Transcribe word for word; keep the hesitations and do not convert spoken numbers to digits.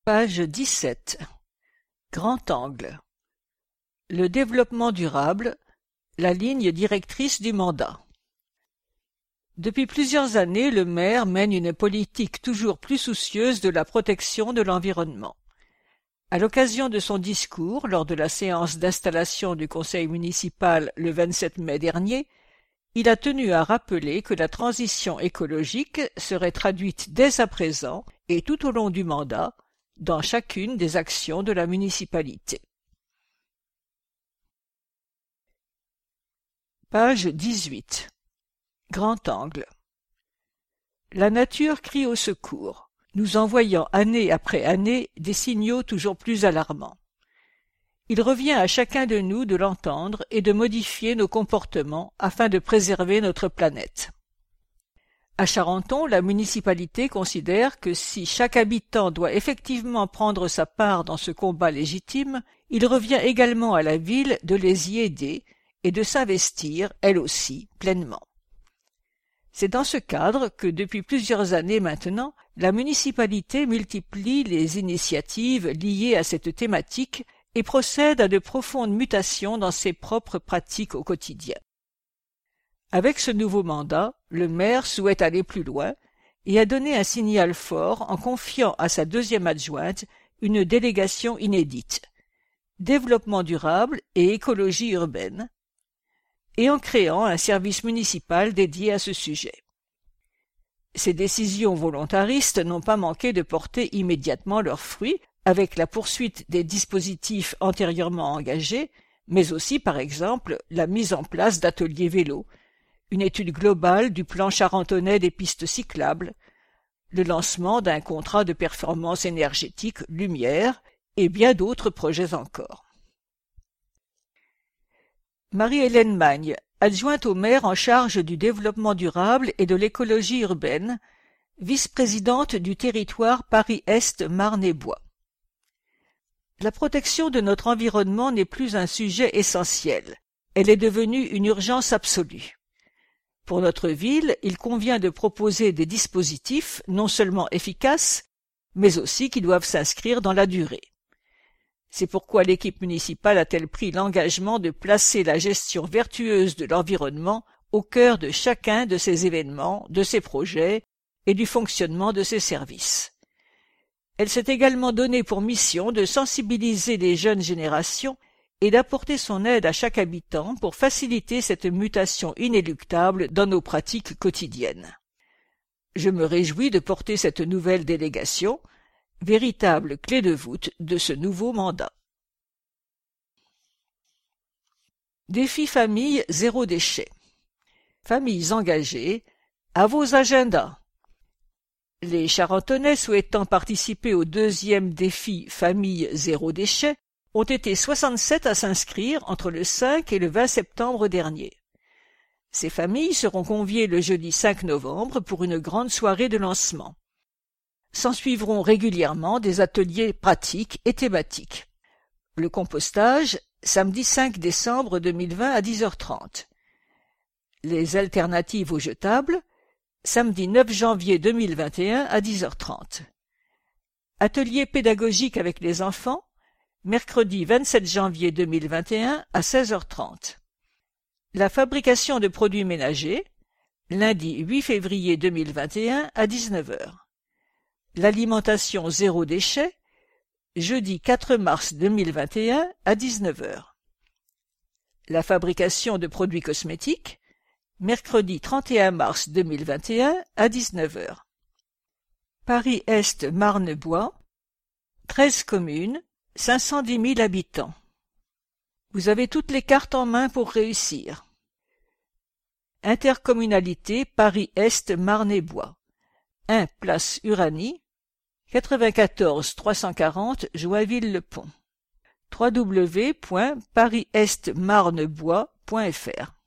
Page dix-sept. Grand angle. Le développement durable, la ligne directrice du mandat. Depuis plusieurs années, le maire mène une politique toujours plus soucieuse de la protection de l'environnement. À l'occasion de son discours lors de la séance d'installation du conseil municipal le vingt-sept mai dernier, il a tenu à rappeler que la transition écologique serait traduite dès à présent et tout au long du mandat dans chacune des actions de la municipalité. Page dix-huit. Grand angle. La nature crie au secours, nous envoyant année après année des signaux toujours plus alarmants. Il revient à chacun de nous de l'entendre et de modifier nos comportements afin de préserver notre planète. À Charenton, la municipalité considère que si chaque habitant doit effectivement prendre sa part dans ce combat légitime, il revient également à la ville de les y aider et de s'investir, elle aussi, pleinement. C'est dans ce cadre que, depuis plusieurs années maintenant, la municipalité multiplie les initiatives liées à cette thématique et procède à de profondes mutations dans ses propres pratiques au quotidien. Avec ce nouveau mandat, le maire souhaite aller plus loin et a donné un signal fort en confiant à sa deuxième adjointe une délégation inédite, développement durable et écologie urbaine, et en créant un service municipal dédié à ce sujet. Ces décisions volontaristes n'ont pas manqué de porter immédiatement leurs fruits avec la poursuite des dispositifs antérieurement engagés, mais aussi, par exemple, la mise en place d'ateliers vélos, une étude globale du plan charentonnais des pistes cyclables, le lancement d'un contrat de performance énergétique Lumière et bien d'autres projets encore. Marie-Hélène Magne, adjointe au maire en charge du développement durable et de l'écologie urbaine, vice-présidente du territoire Paris-Est Marne-et-Bois. La protection de notre environnement n'est plus un sujet essentiel. Elle est devenue une urgence absolue. Pour notre ville, il convient de proposer des dispositifs non seulement efficaces, mais aussi qui doivent s'inscrire dans la durée. C'est pourquoi l'équipe municipale a-t-elle pris l'engagement de placer la gestion vertueuse de l'environnement au cœur de chacun de ses événements, de ses projets et du fonctionnement de ses services. Elle s'est également donnée pour mission de sensibiliser les jeunes générations et d'apporter son aide à chaque habitant pour faciliter cette mutation inéluctable dans nos pratiques quotidiennes. Je me réjouis de porter cette nouvelle délégation, véritable clé de voûte de ce nouveau mandat. Défi famille zéro déchet. Familles engagées, à vos agendas. Les Charentonnais souhaitant participer au deuxième défi famille zéro déchet ont été soixante-sept à s'inscrire entre le cinq et le vingt septembre dernier. Ces familles seront conviées le jeudi cinq novembre pour une grande soirée de lancement. S'ensuivront régulièrement des ateliers pratiques et thématiques. Le compostage, samedi cinq décembre deux mille vingt à dix heures trente. Les alternatives aux jetables, samedi neuf janvier deux mille vingt et un à dix heures trente. Atelier pédagogique avec les enfants, mercredi vingt-sept janvier deux mille vingt et un à seize heures trente. La fabrication de produits ménagers, lundi huit février deux mille vingt et un à dix-neuf heures. L'alimentation zéro déchet, jeudi quatre mars deux mille vingt et un à dix-neuf heures. La fabrication de produits cosmétiques, mercredi trente et un mars deux mille vingt et un à dix-neuf heures. Paris-Est Marne-Bois, treize communes, cinq cent dix mille habitants. Vous avez toutes les cartes en main pour réussir. Intercommunalité Paris-Est Marne-et-Bois. un place Uranie, quatre-vingt-quatorze trois cent quarante Joinville-le-Pont. w w w point paris est marne bois point f r